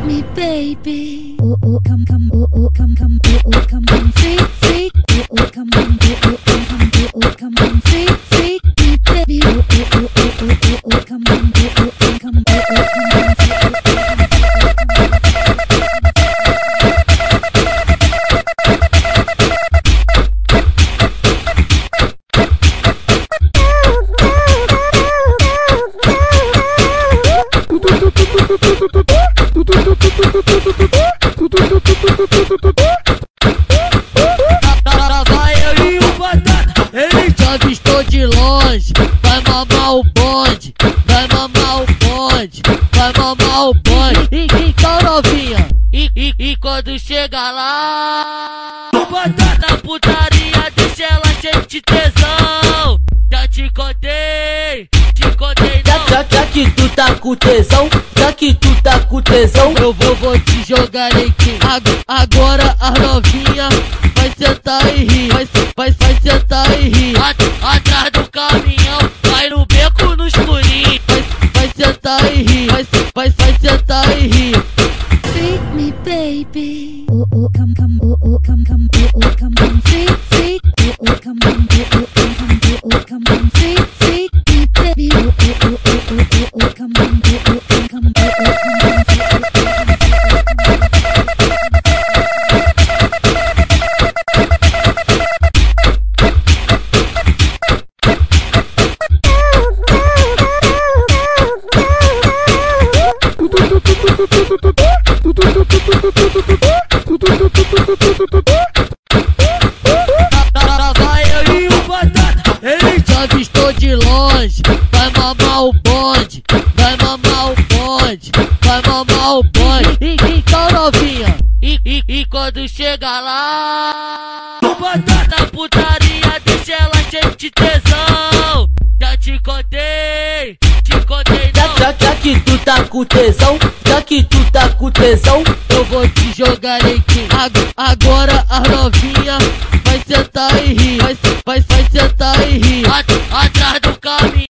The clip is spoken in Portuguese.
me, baby. Oh, oh, come, come, oh, oh, come, come, oh, oh, come, come, freak, freak. Oh, oh, come, come, oh, oh, come, come, oh, oh, come, come, freak, freak. Me, baby. Oh, oh, oh, oh, oh, oh, oh, come, come, oh, oh, come, come, oh, oh, come, come, freak. Vai eu e o Batata, ele já avistou de longe. Vai mamar o bonde, vai mamar o bonde, vai mamar o bonde. Então novinha, e quando chega lá, o Batata putaria deixa ela cheia de tesão. Já te contei não. Já que tu tá com tesão, já que tu tá com tesão, Eu vou te jogar aqui. Agora a novinha vai sentar e rir, vai sentar e rir. Atrás do caminhão, vai no beco no escurinho. Vai sentar e rir, vai sentar e rir. Freak me, baby. Oh, oh, come, come, oh, oh, come, come, oh, oh, come, come, freak, freak. Oh, oh, come, come, oh, oh, come, come, oh, oh, come, come, freak, freak. Me, baby. Oh, oh, oh, oh, oh, oh, come, come, oh, oh, come, come, oh, oh, come, come, freak. Vai eu e o Batata, ele já avistou de longe. Vai mamar o bonde, vai mamar o bonde, vai mamar o bonde. Então novinha, e quando chega lá, o Batata putaria deixa ela cheia de tesão. Já te contei não. já que tu tá com tesão, já que tu tá com tesão, Eu vou te jogar aqui. Agora a novinha vai sentar e rir, vai sentar e rir. Atrás do caminho.